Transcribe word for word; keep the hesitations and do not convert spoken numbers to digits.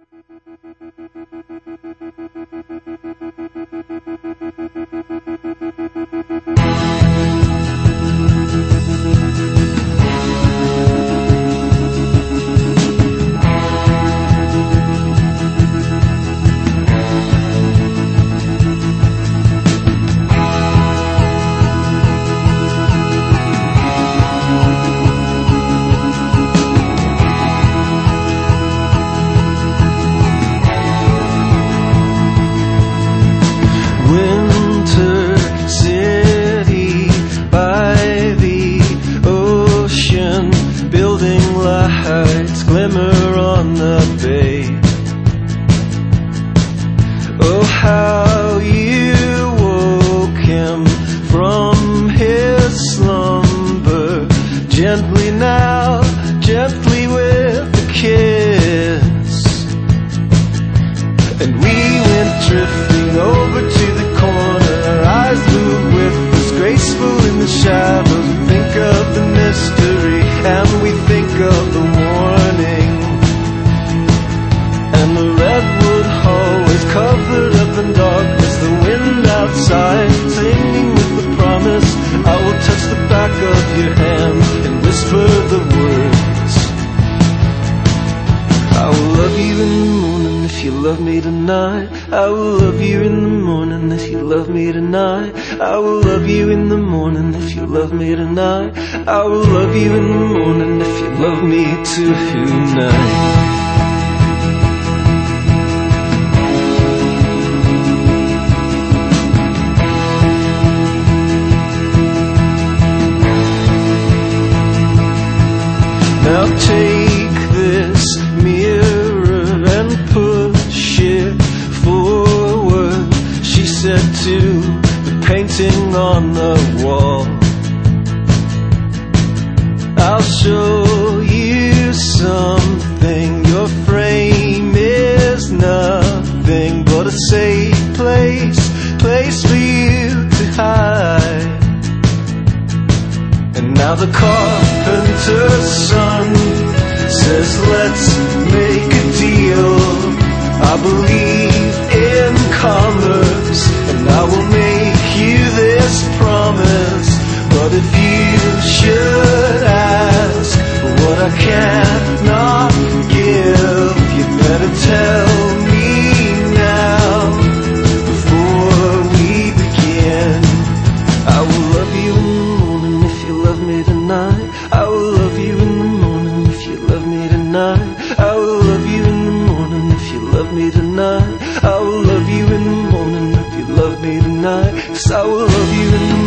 Lights glimmer on the bay. Oh, how you woke him from his slumber, gently now, gently with a kiss. And we went drifting over to the corner, our eyes moved with us, graceful in the shadows. We think of the mystery and we think of the warning, and the redwood hallways covered up in darkness, the wind outside singing with the promise, I will touch the back of your hand and whisper the words, I will love you in the morning if you love me tonight. I will love you in the morning if you love me tonight. I will love you in the morning if you love me tonight. I will love you in the morning if you love me tonight. Now take this mirror and push it forward, she said to the painting on the wall. I'll show you something, your frame is nothing but a safe place, place for you to hide. And now the carpenter's son says, let's make a deal. I believe in commerce, and I will make you this promise. But if you should ask for what I cannot give, you better tell me now before we begin. I will love you in the morning if you love me tonight. I will love you in the morning if you love me tonight. I will love you in the morning if you love me tonight. I will love you in the morning if you love me tonight. 'Cause I will love you in the morning.